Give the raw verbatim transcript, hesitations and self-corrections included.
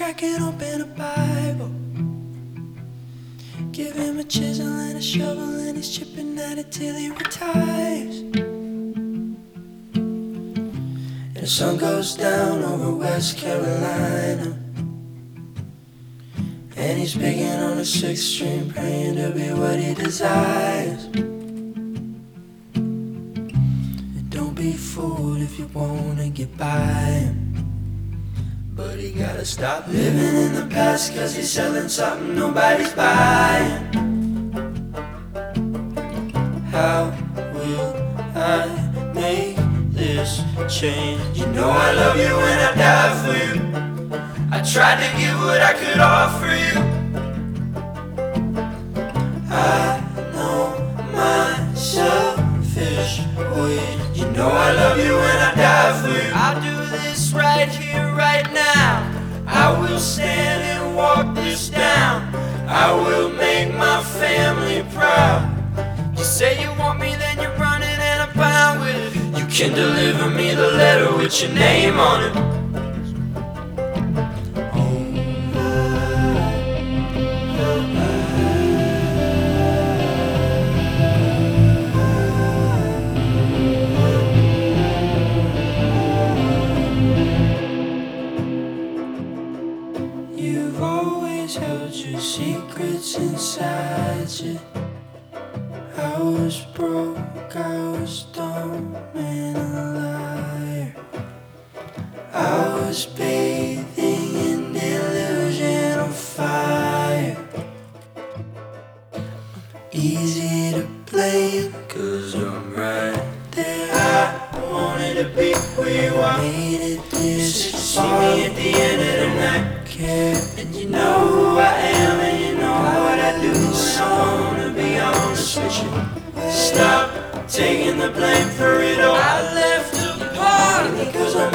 cracking open a Bible. Give him a chisel and a shovel and he's chipping at it till he retires. And the sun goes down over West Carolina, and he's picking on a sixth string, praying to be what he desires. And don't be fooled if you wanna get by him, but he gotta stop living in the past, cause he's selling something nobody's buying. How will I make this change? You know I love you and I die for you. I tried to give what I could offer you. I know my selfish ways. You know I love you and I die for you. I'll do this right here, right now. I will stand and walk this down. I will make my family proud. You say you want me, then you're running and I'm fine with it. You can deliver me the letter with your name on it. You've always held your secrets inside you. I was broke, I was dumb and a liar. I was bathing in delusion of fire. Easy to blame, cause I'm right there. I wanted to be where you are. Made it this far. See me at the end of the night. Care. And you know who I am, and you know what I do, and I wanna be honest with you. Stop taking the blame for it all. I left a part of me cause I'm